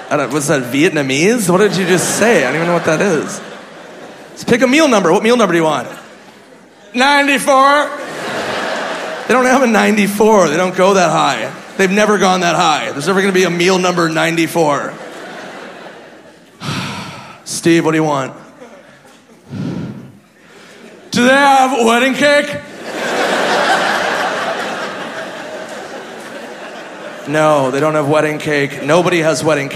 What's that, Vietnamese? What did you just say? I don't even know what that is. Let's pick a meal number. What meal number do you want? 94? They don't have a 94. They don't go that high. They've never gone that high. There's never going to be a meal number 94. Steve, what do you want? Do they have wedding cake? No, they don't have wedding cake. Nobody has wedding cake.